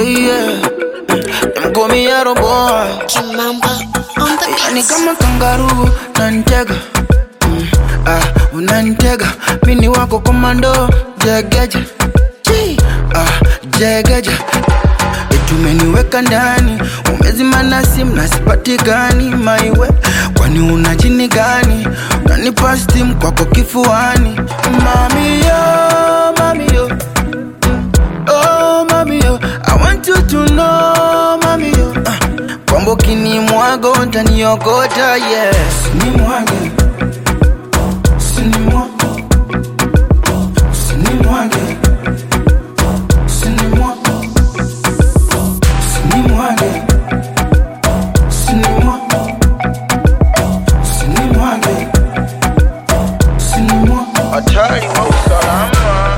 yeah. Them call me Arrow Boy. Kimamba on the Yani beats. kama kangaroo nantega, unantega. Mini wako komando jegeje, jegeje. Tumeniweka ndani, umezima na simu na sipatikani maiwe. Kwani una jini gani? Unanipa steam kwako kifuani. Mami yo, mami yo, oh mami yo, I want you to know mami yo, kwamba kini mwago utaniokota, yes. Ni mwage, sini mwage, sini mwage, sini mwage. Hatari wa usalama.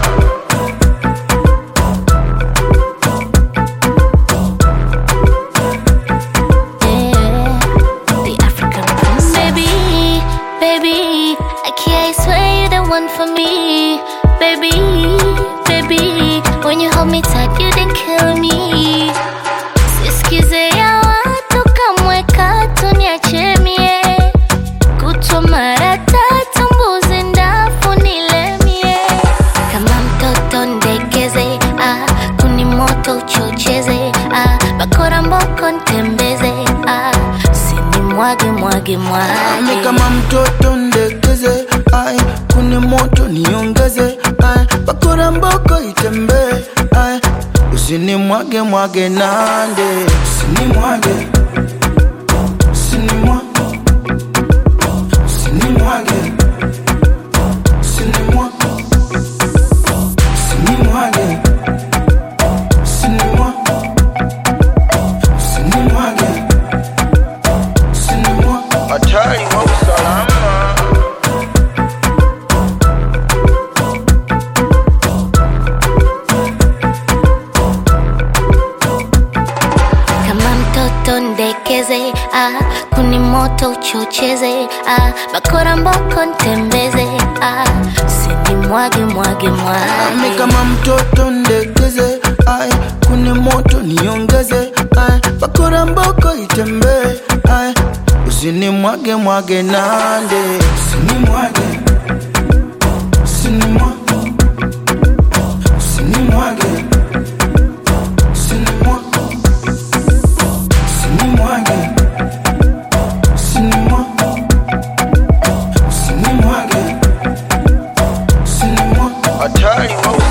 The African princess. Baby, I swear you're the one for me. Baby, when you hold me tight, you didn't kill me. Sisikize ya watu kamweka tuniache mie. Kutwa mara tatu mbuzi ndafu nilemie. Kama mtoto ndekeze, kuni moto uchocheze, bakora mboko ntembeze, sini mwage. Mimi kama mtoto ndekeze, kuni moto niongeze, bakora mboko itembe, usini mwage nande. Sini mwage, sini mwage, sini mwage, sini mwage, sini mwage, sini mwage, sini mwage, sini mwage. Hatari wa usalama. Kama mtoto ndekeze, kuni moto uchocheze, bakora mboko ntembeze, sini mwage. Mimi kama mtoto ndekeze, kuni moto niongeze, bakora mboko itembe, usini mwage nande. Sini mwage, sini mwage, sini mwage, sini mwage, sini mwage, sini mwage, sini mwage, sini mwage. Hatari wa